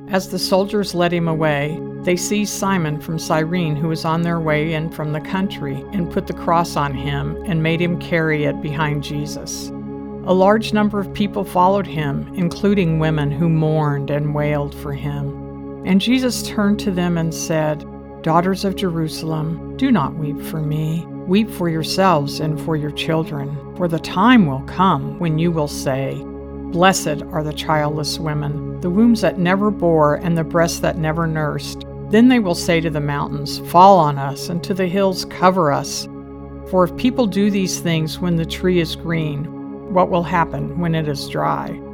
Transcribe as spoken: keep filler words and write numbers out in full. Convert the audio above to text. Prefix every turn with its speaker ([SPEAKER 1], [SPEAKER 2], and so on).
[SPEAKER 1] As the soldiers led him away, they seized Simon from Cyrene, who was on their way in from the country, and put the cross on him and made him carry it behind Jesus. A large number of people followed him, including women who mourned and wailed for him. And Jesus turned to them and said, "Daughters of Jerusalem, do not weep for me. Weep for yourselves and for your children. For the time will come when you will say, 'Blessed are the childless women, the wombs that never bore, and the breasts that never nursed.' Then they will say to the mountains, 'Fall on us,' and to the hills, 'Cover us.' For if people do these things when the tree is green, what will happen when it is dry?